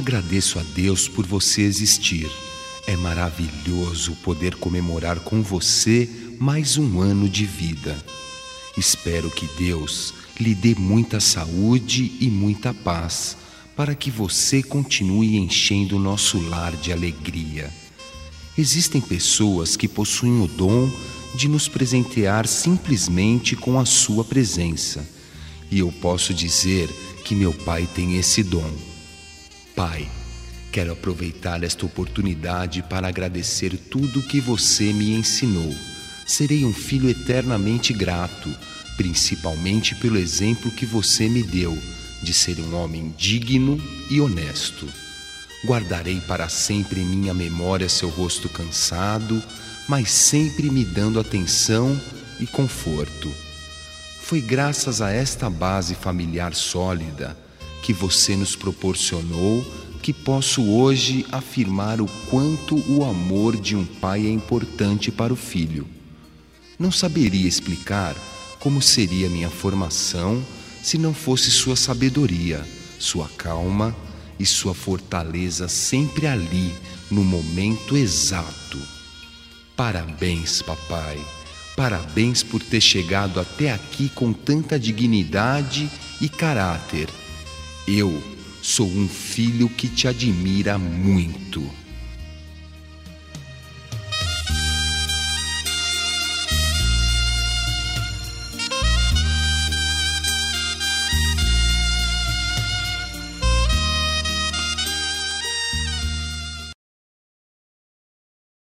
Agradeço a Deus por você existir. É maravilhoso poder comemorar com você mais um ano de vida. Espero que Deus lhe dê muita saúde e muita paz, para que você continue enchendo o nosso lar de alegria. Existem pessoas que possuem o dom de nos presentear simplesmente com a sua presença. E eu posso dizer que meu pai tem esse dom. Pai, quero aproveitar esta oportunidade para agradecer tudo o que você me ensinou. Serei um filho eternamente grato, principalmente pelo exemplo que você me deu de ser um homem digno e honesto. Guardarei para sempre em minha memória seu rosto cansado, mas sempre me dando atenção e conforto. Foi graças a esta base familiar sólida que você nos proporcionou que posso hoje afirmar o quanto o amor de um pai é importante para o filho. Não saberia explicar como seria minha formação se não fosse sua sabedoria, sua calma e sua fortaleza sempre ali no momento exato. Parabéns, papai. Parabéns por ter chegado até aqui com tanta dignidade e caráter. Eu sou um filho que te admira muito.